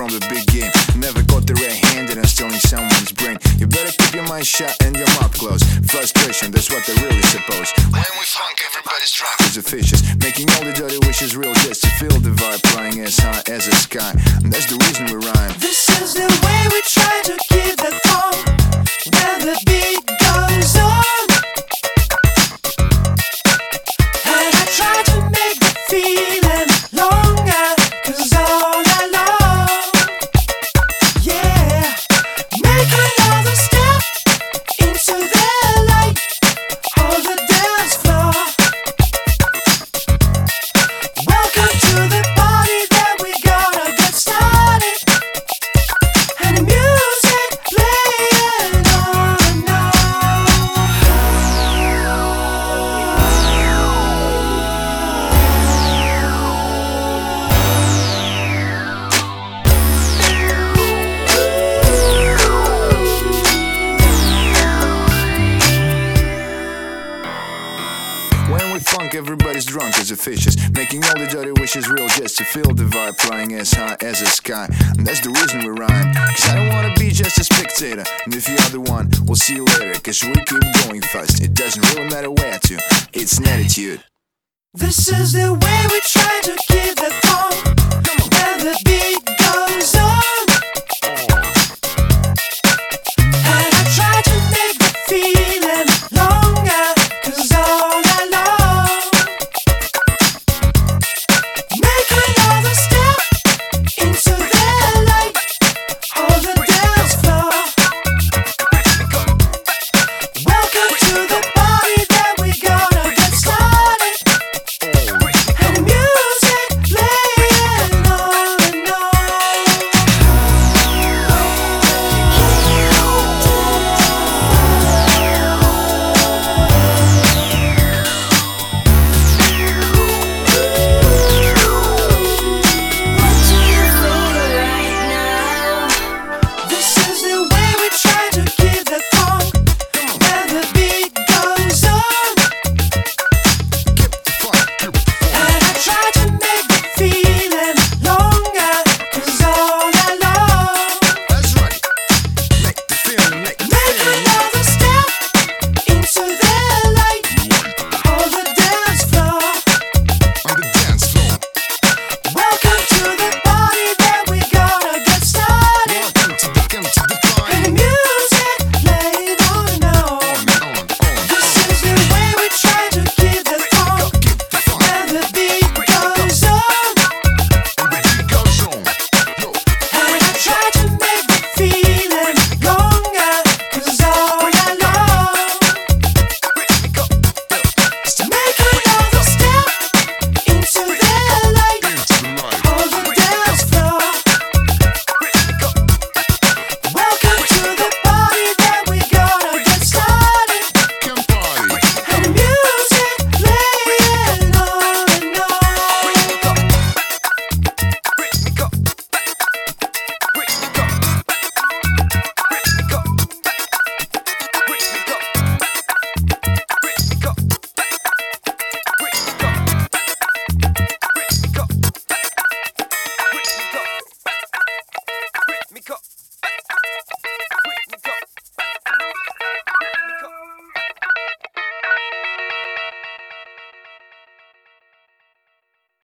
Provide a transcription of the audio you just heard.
from the big game. Never got the right hand and I'm stealing someone's brain. You better keep your mind shut and your mouth closed. Frustration, that's what they really suppose. When we funk, everybody's drunk as the fishes, making all the dirty wishes real just to feel the vibe, flying as high as the sky. And that's the reason we rhyme. This is the way we try to keep the fun when the beat goes on. And I try to make the feeling longer, 'cause all night long, yeah, make another step into the light on the dance floor. Welcome to the party that we gonna get started, and the music playing on and on. When we funk, everybody's drunk as the fishes, making all the dirty wishes real just to feel the vibe, flying as high as the sky. And that's the reason we rhyme, 'cause I don't wanna be just a spectator. And if you're the one, we'll see you later, 'cause we keep going fast. It doesn't really matter where to, it's an attitude. This is the way we try to keep the fun